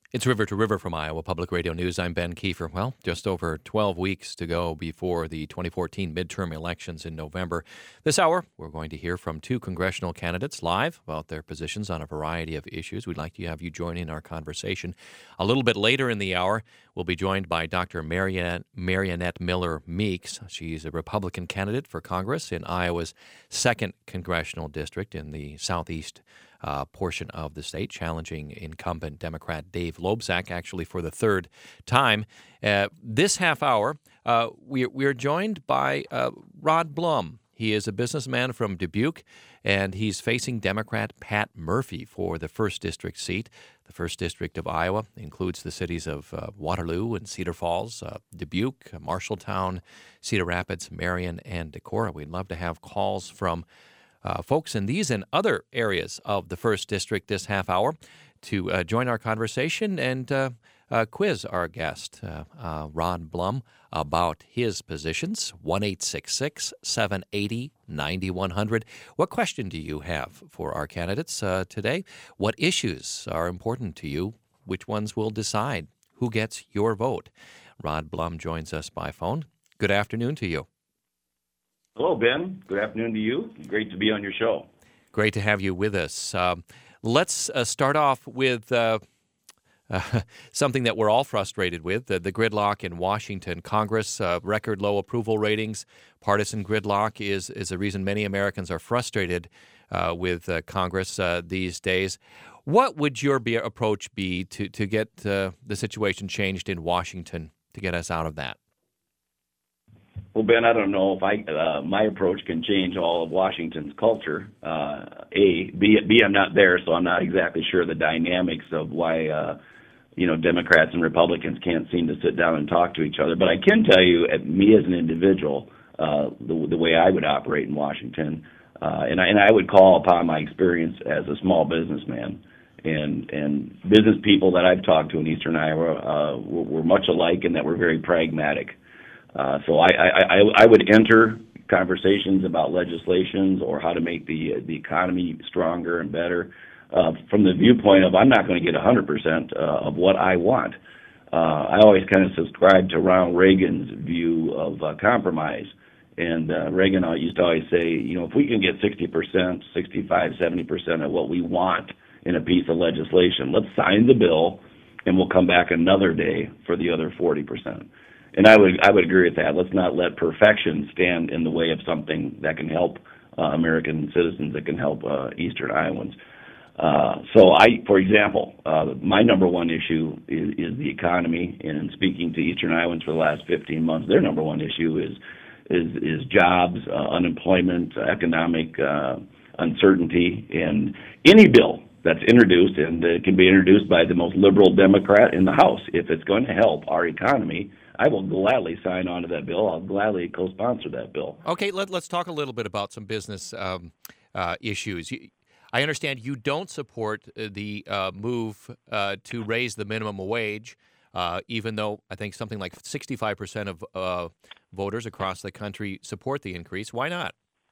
It's River to River from Iowa Public Radio News. I'm Ben Kiefer. Well, just over 12 weeks to go before the 2014 midterm elections in November. This hour, we're going to hear from two congressional candidates live about their positions on a variety of issues. We'd like to have you join in our conversation. A little bit later in the hour, we'll be joined by Dr. Marionette Miller Meeks. She's a Republican candidate for Congress in Iowa's 2nd Congressional District in the southeast portion of the state, challenging incumbent Democrat Dave Loebsack, actually for the third time. This half hour, we are joined by Rod Blum. He is a businessman from Dubuque, and he's facing Democrat Pat Murphy for the 1st District seat. The 1st District of Iowa includes the cities of Waterloo and Cedar Falls, Dubuque, Marshalltown, Cedar Rapids, Marion, and Decorah. We'd love to have calls from folks in these and other areas of the 1st District this half hour to join our conversation and quiz our guest, Rod Blum, about his positions. 1-866-780-9100. What question do you have for our candidates today? What issues are important to you? Which ones will decide who gets your vote? Rod Blum joins us by phone. Good afternoon to you. Hello, Ben. Good afternoon to you. Great to be on your show. Great to have you with us. Let's start off with something that we're all frustrated with, the gridlock in Washington. Congress, record low approval ratings. Partisan gridlock is a reason many Americans are frustrated with Congress these days. What would your approach be to get the situation changed in Washington to get us out of that? Well, Ben, I don't know if my approach can change all of Washington's culture. B, I'm not there, so I'm not exactly sure the dynamics of why Democrats and Republicans can't seem to sit down and talk to each other. But I can tell you, me as an individual, the way I would operate in Washington, and I would call upon my experience as a small businessman. And business people that I've talked to in Eastern Iowa were much alike in that we're very pragmatic. So I would enter conversations about legislations or how to make the economy stronger and better from the viewpoint of I'm not going to get 100% of what I want. I always kind of subscribe to Ronald Reagan's view of compromise. And Reagan used to always say, if we can get 60%, 65, 70% of what we want in a piece of legislation, let's sign the bill and we'll come back another day for the other 40%. And I would agree with that. Let's not let perfection stand in the way of something that can help American citizens, that can help Eastern Iowans. For example, my number one issue is the economy. And in speaking to Eastern Iowans for the last 15 months, their number one issue is jobs, unemployment, economic uncertainty, and any bill that's introduced, and it can be introduced by the most liberal Democrat in the House. If it's going to help our economy, I will gladly sign on to that bill. I'll gladly co-sponsor that bill. Okay, let's talk a little bit about some business issues. I understand you don't support the move to raise the minimum wage, even though I think something like 65% of voters across the country support the increase. Why not?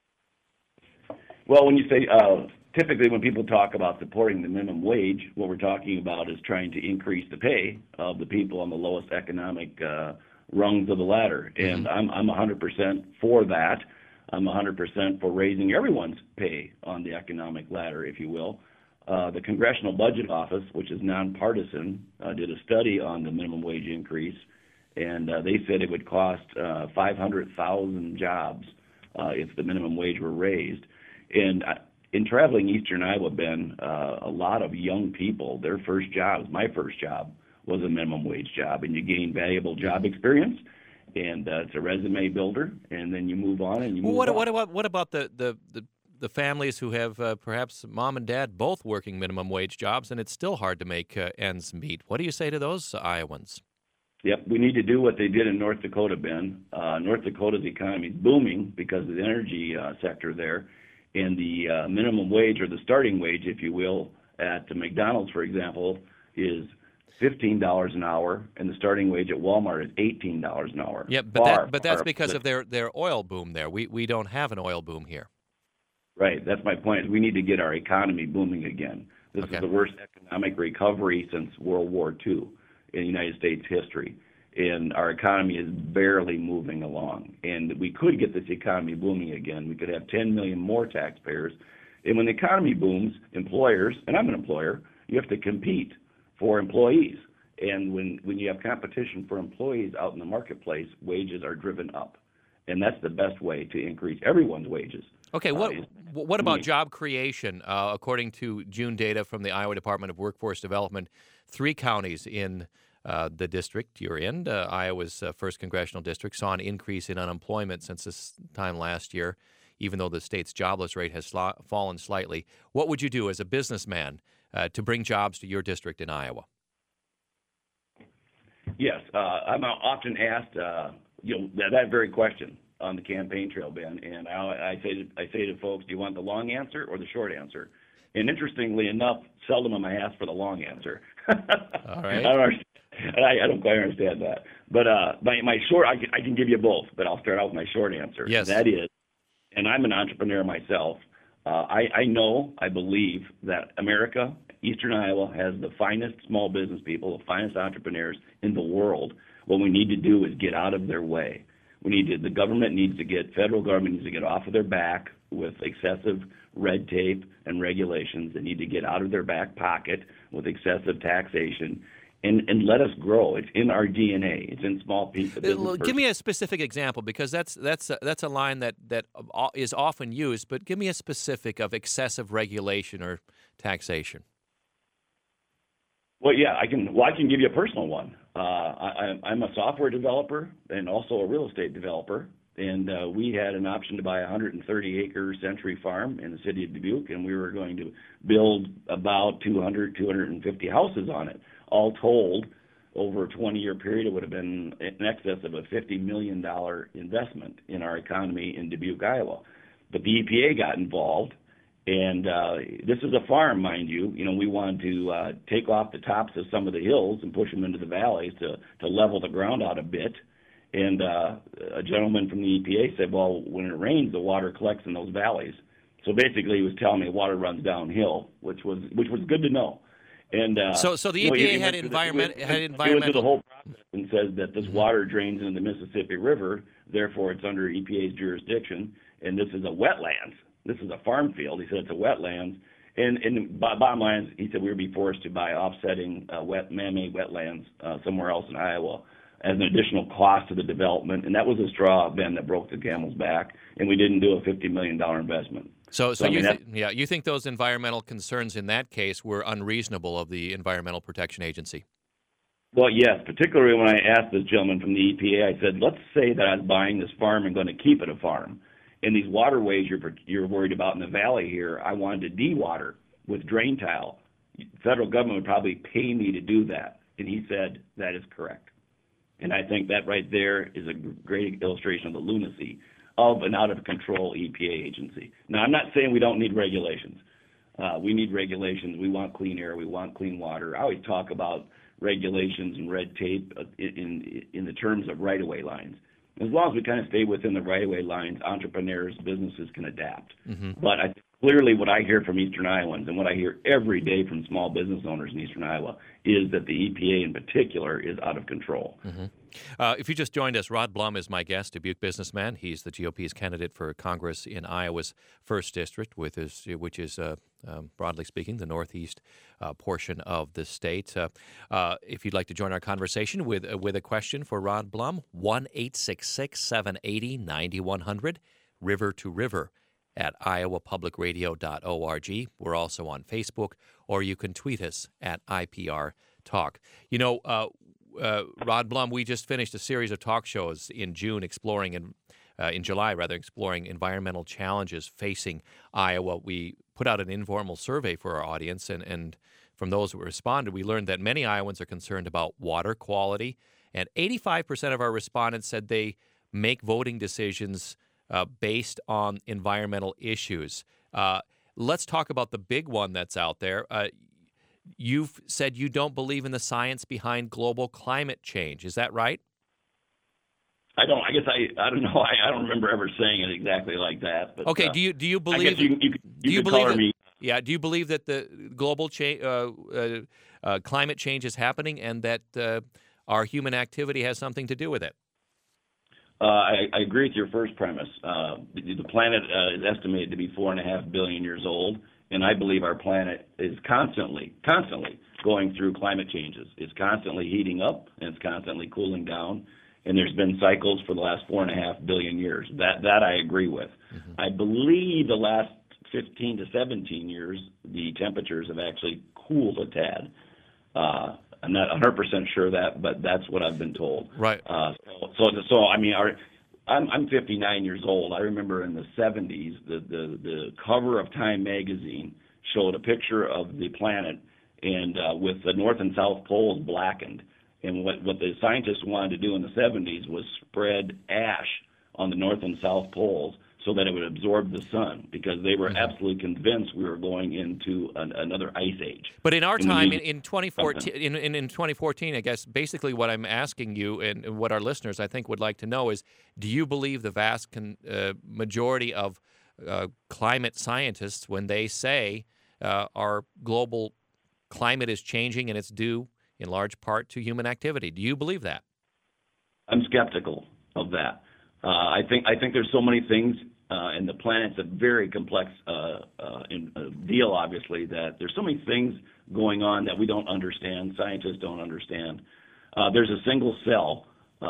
Well, when you say typically when people talk about supporting the minimum wage, what we're talking about is trying to increase the pay of the people on the lowest economic rungs of the ladder. And I'm 100% for that. I'm 100% for raising everyone's pay on the economic ladder, if you will. The Congressional Budget Office, which is nonpartisan, did a study on the minimum wage increase, and they said it would cost 500,000 jobs if the minimum wage were raised. And in traveling Eastern Iowa, Ben, a lot of young people, their first jobs, my first job, was a minimum wage job, and you gain valuable job experience, and it's a resume builder, and then you move on and you move on. What about the families who have perhaps mom and dad both working minimum wage jobs, and it's still hard to make ends meet? What do you say to those Iowans? Yep, we need to do what they did in North Dakota, Ben. North Dakota's economy is booming because of the energy sector there. And the minimum wage, or the starting wage, if you will, at McDonald's, for example, is $15 an hour, and the starting wage at Walmart is $18 an hour. Yeah, but that's because of their oil boom there. We don't have an oil boom here. Right, that's my point. We need to get our economy booming again. This Okay. is the worst economic recovery since World War II in United States history. And our economy is barely moving along. And we could get this economy booming again. We could have 10 million more taxpayers. And when the economy booms, employers, and I'm an employer, you have to compete for employees. And when you have competition for employees out in the marketplace, wages are driven up. And that's the best way to increase everyone's wages. Okay, what about job creation? According to June data from the Iowa Department of Workforce Development, 3 counties in the district you're in, Iowa's 1st congressional district, saw an increase in unemployment since this time last year, even though the state's jobless rate has fallen slightly. What would you do as a businessman to bring jobs to your district in Iowa? Yes, I'm often asked that very question on the campaign trail, Ben, and I say to folks, do you want the long answer or the short answer? And interestingly enough, seldom am I asked for the long answer. All right. I don't quite understand that. But my short, I can give you both, but I'll start out with my short answer. Yes. That is, and I'm an entrepreneur myself, I believe that America, Eastern Iowa, has the finest small business people, the finest entrepreneurs in the world. What we need to do is get out of their way. The federal government needs to get off of their back with excessive red tape and regulations. They need to get out of their back pocket with excessive taxation and let us grow. It's in our DNA. It's in small people. Give me a specific example, because that's a line that is often used, but give me a specific of excessive regulation or taxation. Well, yeah, I can give you a personal one. I'm a software developer and also a real estate developer, and we had an option to buy a 130-acre Century Farm in the city of Dubuque, and we were going to build about 250 houses on it. All told, over a 20-year period, it would have been in excess of a $50 million investment in our economy in Dubuque, Iowa. But the EPA got involved. And this is a farm, mind you. We wanted to take off the tops of some of the hills and push them into the valleys to level the ground out a bit. And a gentleman from the EPA said, well, when it rains, the water collects in those valleys. So basically, he was telling me water runs downhill, which was good to know. And so the EPA had environmental. He went through the whole process and says that this water drains into the Mississippi River, therefore it's under EPA's jurisdiction, and this is a wetlands. This is a farm field. He said it's a wetlands. And bottom line, he said we would be forced to buy offsetting man-made wetlands somewhere else in Iowa as an additional cost to the development. And that was a straw, Ben, that broke the camel's back. And we didn't do a $50 million investment. So you think those environmental concerns in that case were unreasonable of the Environmental Protection Agency? Well, yes, particularly when I asked this gentleman from the EPA, I said, let's say that I was buying this farm and going to keep it a farm. And these waterways you're worried about in the valley here, I wanted to de-water with drain tile. The federal government would probably pay me to do that. And he said, that is correct. And I think that right there is a great illustration of the lunacy of an out-of-control EPA agency. Now, I'm not saying we don't need regulations. We need regulations. We want clean air. We want clean water. I always talk about regulations and red tape in the terms of right-of-way lines. As long as we kind of stay within the right-of-way lines, entrepreneurs, businesses can adapt. Mm-hmm. But clearly what I hear from Eastern Iowans and what I hear every day from small business owners in Eastern Iowa is that the EPA in particular is out of control. Mm-hmm. If you just joined us, Rod Blum is my guest, Dubuque businessman. He's the GOP's candidate for Congress in Iowa's 1st District, which is, broadly speaking, the northeast portion of the state. If you'd like to join our conversation with a question for Rod Blum, 1-866-780-9100, river to river at iowapublicradio.org. We're also on Facebook, or you can tweet us at IPR Talk. Rod Blum, we just finished a series of talk shows in July, exploring environmental challenges facing Iowa. We put out an informal survey for our audience, and from those who responded, we learned that many Iowans are concerned about water quality, and 85% of our respondents said they make voting decisions based on environmental issues. Let's talk about the big one that's out there. You've said you don't believe in the science behind global climate change. Is that right? I don't. I guess I don't know. I don't remember ever saying it exactly like that. But, okay. Do you believe? I guess you could color me Yeah. Do you believe that the global climate change is happening and that our human activity has something to do with it? I agree with your first premise. The planet is estimated to be 4.5 billion years old, and I believe our planet is constantly going through climate changes. It's constantly heating up, and it's constantly cooling down, and there's been cycles for the last 4.5 billion years. That I agree with. Mm-hmm. I believe the last 15 to 17 years, the temperatures have actually cooled a tad. I'm not 100% sure of that, but that's what I've been told. Right. So I mean, I'm 59 years old. I remember in the 70s, the cover of Time magazine showed a picture of the planet and with the North and South poles blackened. And what the scientists wanted to do in the 70s was spread ash on the North and South poles so that it would absorb the sun, because they were absolutely convinced we were going into another ice age. But in our time, in 2014, in 2014, I guess basically what I'm asking you and what our listeners, I think, would like to know is, do you believe the vast majority of climate scientists, when they say our global climate is changing and it's due in large part to human activity? Do you believe that? I'm skeptical of that. I think there's so many things, and the planet's a very complex deal, obviously, that there's so many things going on that we don't understand, scientists don't understand. There's a single cell,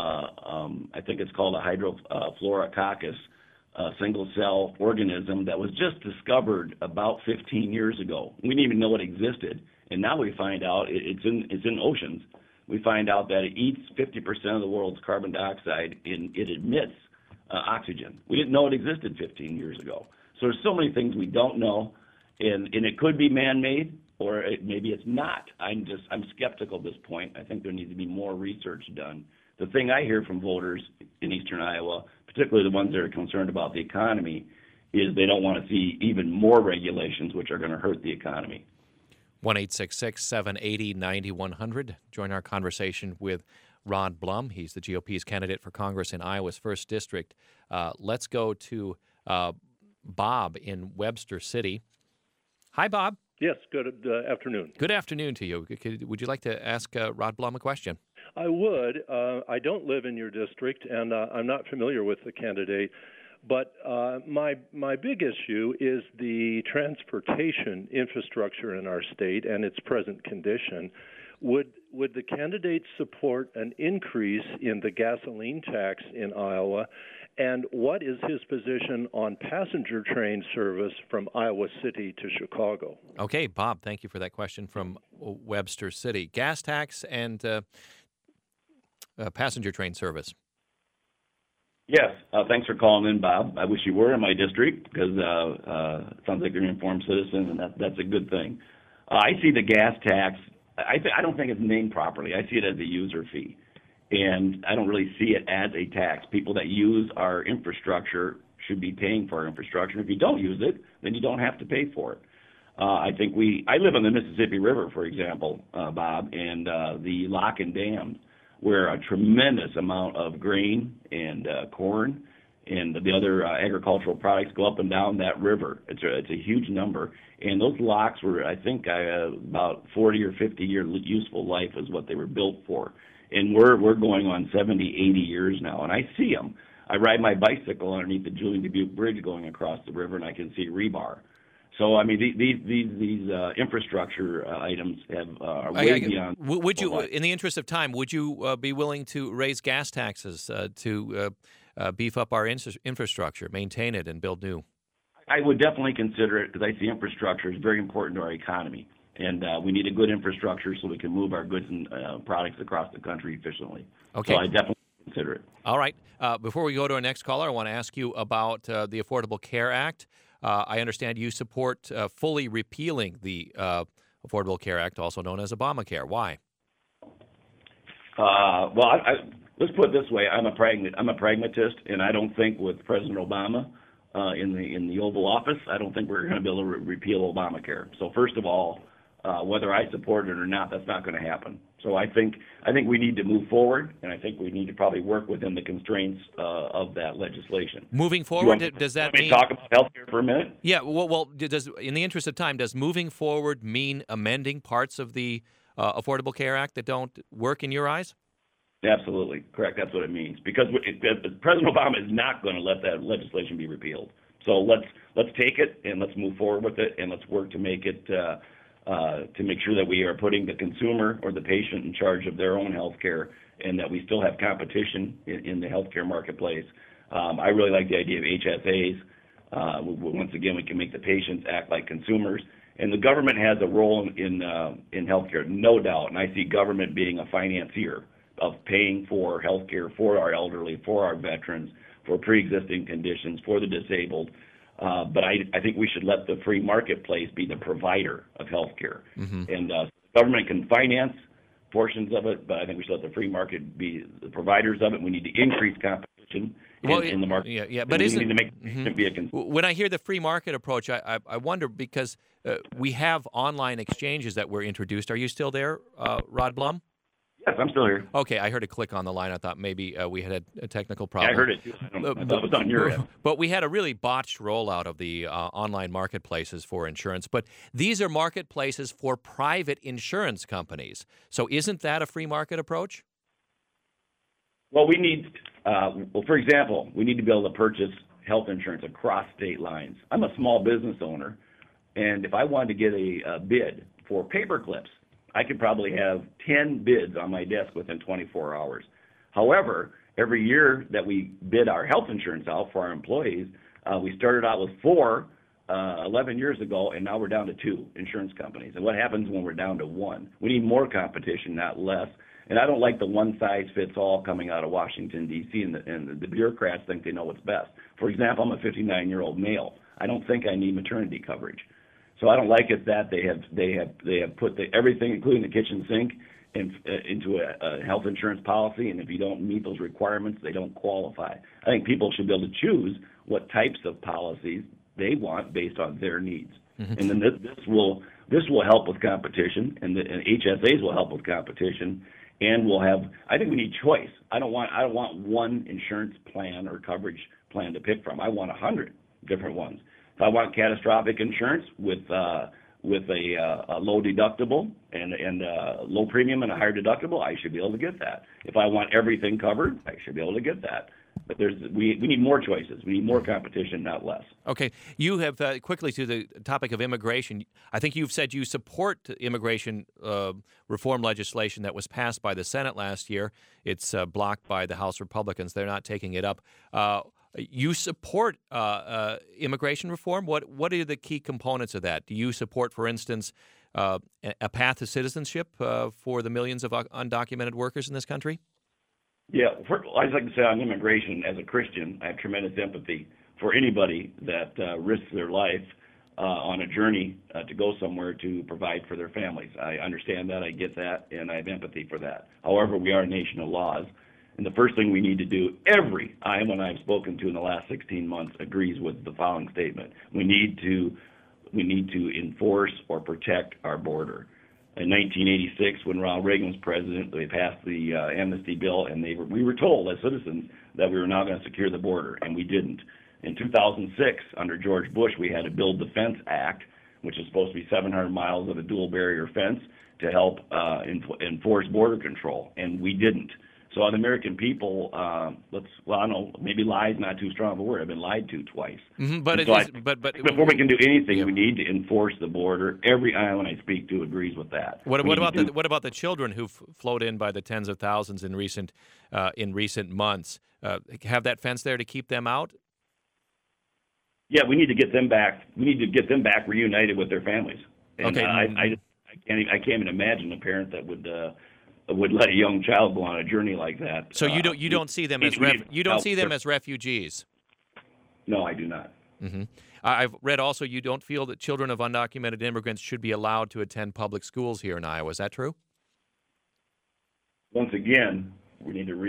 I think it's called a hydrofluorococcus, single cell organism that was just discovered about 15 years ago. We didn't even know it existed, and now we find out it's in oceans. We find out that it eats 50% of the world's carbon dioxide, and it emits oxygen. We didn't know it existed 15 years ago. So there's so many things we don't know, and it could be man-made, or maybe it's not. I'm skeptical at this point. I think there needs to be more research done. The thing I hear from voters in eastern Iowa, particularly the ones that are concerned about the economy, is they don't want to see even more regulations which are going to hurt the economy. 1-866-780-9100. Join our conversation with Rod Blum. He's the GOP's candidate for Congress in Iowa's 1st District. Let's go to Bob in Webster City. Hi, Bob. Yes, good afternoon. Good afternoon to you. Would you like to ask Rod Blum a question? I would. I don't live in your district, and I'm not familiar with the candidate. But my big issue is the transportation infrastructure in our state and its present condition. Would the candidate support an increase in the gasoline tax in Iowa? And what is his position on passenger train service from Iowa City to Chicago? Okay, Bob, thank you for that question from Webster City. Gas tax and passenger train service. Yes, thanks for calling in, Bob. I wish you were in my district, because it sounds like you're an informed citizen, and that's a good thing. I see the gas tax. I don't think it's named properly. I see it as a user fee, and I don't really see it as a tax. People that use our infrastructure should be paying for our infrastructure. If you don't use it, then you don't have to pay for it. I live on the Mississippi River, for example, Bob, and the lock and dams, where a tremendous amount of grain and corn and the other agricultural products go up and down that river. It's a huge number. And those locks were, I think, about 40 or 50-year useful life is what they were built for. And we're going on 70, 80 years now, and I see them. I ride my bicycle underneath the Julian Dubuque Bridge going across the river, and I can see rebar. So, I mean, these infrastructure items are way beyond. Would you, in the interest of time, would you be willing to raise gas taxes to beef up our infrastructure, maintain it, and build new? I would definitely consider it, because I see infrastructure is very important to our economy, and we need a good infrastructure so we can move our goods and products across the country efficiently. Okay. So I definitely consider it. All right. Before we go to our next caller, I want to ask you about the Affordable Care Act. I understand you support fully repealing the Affordable Care Act, also known as Obamacare. Why? Let's put it this way: I'm a pragmatist, and I don't think with President Obama in the Oval Office, I don't think we're going to be able to repeal Obamacare. So first of all, whether I support it or not, that's not going to happen. So I think we need to move forward, and I think we need to probably work within the constraints of that legislation. Moving forward, does that mean? Talk about healthcare for a minute? Yeah. Well, does, in the interest of time, does moving forward mean amending parts of the Affordable Care Act that don't work in your eyes? Absolutely correct. That's what it means. Because President Obama is not going to let that legislation be repealed. So let's take it and let's move forward with it, and let's work to make it to make sure that we are putting the consumer or the patient in charge of their own health care, and that we still have competition in the healthcare marketplace. I really like the idea of HSAs. Once again, we can make the patients act like consumers. And the government has a role in healthcare, no doubt. And I see government being a financier of paying for healthcare for our elderly, for our veterans, for pre-existing conditions, for the disabled. But I think we should let the free marketplace be the provider of healthcare. Mm-hmm. And the government can finance portions of it, but I think we should let the free market be the providers of it. We need to increase competition in the market. Yeah. But we need to make it be a consumer. When I hear the free market approach, I wonder, because we have online exchanges that were introduced. Are you still there, Rod Blum? Yes, I'm still here. Okay, I heard a click on the line. I thought maybe we had a technical problem. Yeah, I heard it too. I thought it was on your end. But we had a really botched rollout of the online marketplaces for insurance. But these are marketplaces for private insurance companies. So isn't that a free market approach? Well, we need, for example, we need to be able to purchase health insurance across state lines. I'm a small business owner, and if I wanted to get a bid for paper clips, I could probably have 10 bids on my desk within 24 hours. However, every year that we bid our health insurance out for our employees, we started out with 4 11 years ago, and now we're down to 2 insurance companies. And what happens when we're down to 1? We need more competition, not less. And I don't like the one-size-fits-all coming out of Washington, D.C., and the bureaucrats think they know what's best. For example, I'm a 59-year-old male. I don't think I need maternity coverage. So I don't like it that they have put everything, including the kitchen sink, into a health insurance policy, and if you don't meet those requirements, they don't qualify. I think people should be able to choose what types of policies they want based on their needs. Mm-hmm. And then this will help with competition, and HSAs will help with competition, and we'll have. I think we need choice. I don't want one insurance plan or coverage plan to pick from. I want 100 different ones. If I want catastrophic insurance with a low deductible and low premium and a higher deductible, I should be able to get that. If I want everything covered, I should be able to get that. But we need more choices. We need more competition, not less. Okay. You have, quickly to the topic of immigration, I think you've said you support immigration reform legislation that was passed by the Senate last year. It's blocked by the House Republicans. They're not taking it up. You support immigration reform. What are the key components of that? Do you support, for instance, a path to citizenship for the millions of undocumented workers in this country? Yeah, I'd like to say on immigration, as a Christian, I have tremendous empathy for anybody that risks their life on a journey to go somewhere to provide for their families. I understand that, I get that, and I have empathy for that. However, we are a nation of laws. And the first thing we need to do, every Iowan I've spoken to in the last 16 months agrees with the following statement. We need to enforce or protect our border. In 1986, when Ronald Reagan was president, they passed the amnesty bill, and we were told as citizens that we were now going to secure the border, and we didn't. In 2006, under George Bush, we had a Build the Fence Act, which is supposed to be 700 miles of a dual barrier fence to help enforce border control, and we didn't. So the American people, I don't know, maybe lie is not too strong of a word. I've been lied to twice. Mm-hmm, but before we can do anything, we need to enforce the border. Every Iowan I speak to agrees with that. What about the children who've flowed in by the tens of thousands in recent months? Have that fence there to keep them out? Yeah, we need to get them back. We need to get them back reunited with their families. And, okay. I can't even imagine a parent that would let a young child go on a journey like that. So you don't see them as refugees? No, I do not. Mm-hmm. I've read also you don't feel that children of undocumented immigrants should be allowed to attend public schools here in Iowa. Is that true? Once again, we need to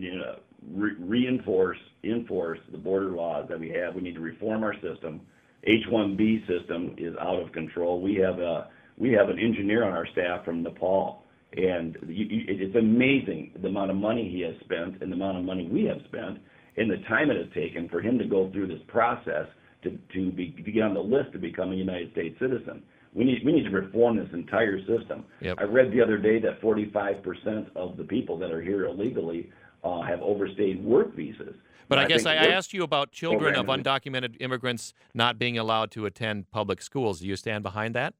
enforce the border laws that we have. We need to reform our system. H-1B system is out of control. We have We have an engineer on our staff from Nepal, and it's amazing the amount of money he has spent and the amount of money we have spent and the time it has taken for him to go through this process to get on the list to become a United States citizen. We need to reform this entire system. Yep. I read the other day that 45% of the people that are here illegally have overstayed work visas. But And I guess I think asked you about children of programs- undocumented immigrants not being allowed to attend public schools. Do you stand behind that?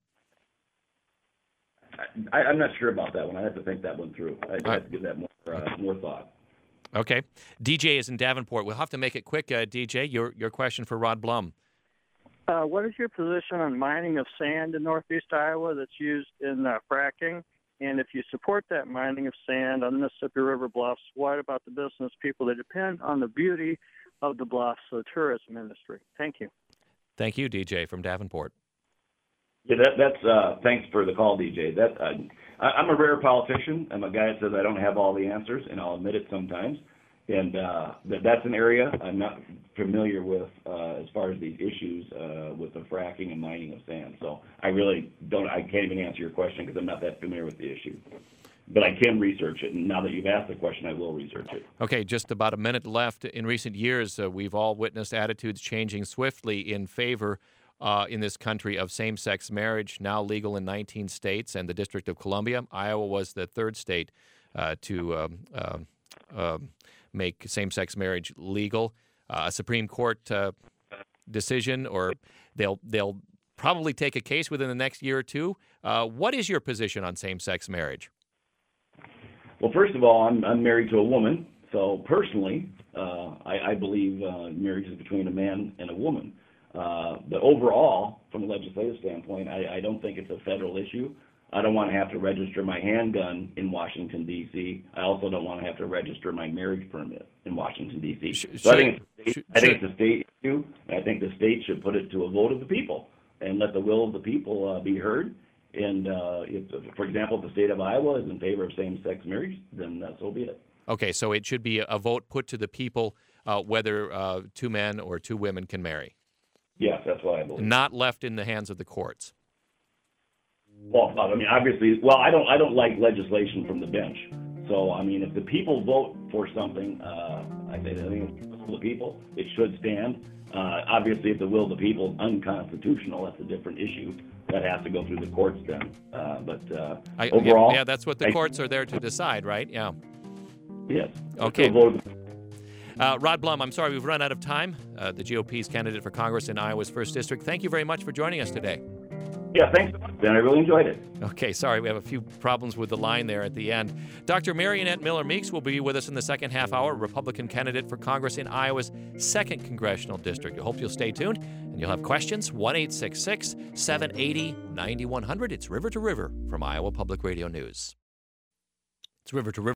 I'm not sure about that one. I have to think that one through. I'd have to give that more thought. Okay. DJ is in Davenport. We'll have to make it quick, DJ. Your question for Rod Blum. What is your position on mining of sand in northeast Iowa that's used in fracking? And if you support that mining of sand on the Mississippi River bluffs, what about the business people that depend on the beauty of the bluffs, the tourism industry? Thank you. Thank you, DJ from Davenport. Yeah, that's thanks for the call, DJ. I'm a rare politician. I'm a guy that says I don't have all the answers, and I'll admit it sometimes. And that's an area I'm not familiar with as far as these issues with the fracking and mining of sand. So I really don't. I can't even answer your question because I'm not that familiar with the issue. But I can research it, and now that you've asked the question, I will research it. Okay, just about a minute left. In recent years, we've all witnessed attitudes changing swiftly in favor in this country of same-sex marriage, now legal in 19 states and the District of Columbia. Iowa was the third state to make same-sex marriage legal. A Supreme Court decision, or they'll probably take a case within the next year or two. What is your position on same-sex marriage? Well, first of all, I'm married to a woman, so personally, I believe marriage is between a man and a woman. But overall, from a legislative standpoint, I don't think it's a federal issue. I don't want to have to register my handgun in Washington, D.C. I also don't want to have to register my marriage permit in Washington, D.C. So I think it's a state issue, and I think the state should put it to a vote of the people and let the will of the people be heard. And if, for example, if the state of Iowa is in favor of same-sex marriage, then so be it. Okay, so it should be a vote put to the people whether two men or two women can marry. Yes, that's what I believe. Not left in the hands of the courts. Well, I mean, obviously, I don't like legislation from the bench. So, I mean, if the people vote for something, I think it's the will of the people. It should stand. Obviously, if the will of the people is unconstitutional, that's a different issue. That has to go through the courts then. Overall, yeah, that's what the courts are there to decide, right? Yeah. Yes. Okay. Rod Blum, I'm sorry we've run out of time. The GOP's candidate for Congress in Iowa's 1st District. Thank you very much for joining us today. Yeah, thanks so much, Ben. I really enjoyed it. Okay, sorry, we have a few problems with the line there at the end. Dr. Mariannette Miller Meeks will be with us in the second half hour, Republican candidate for Congress in Iowa's 2nd Congressional District. I hope you'll stay tuned and you'll have questions. 1-866-780-9100. It's River to River from Iowa Public Radio News. It's River to River.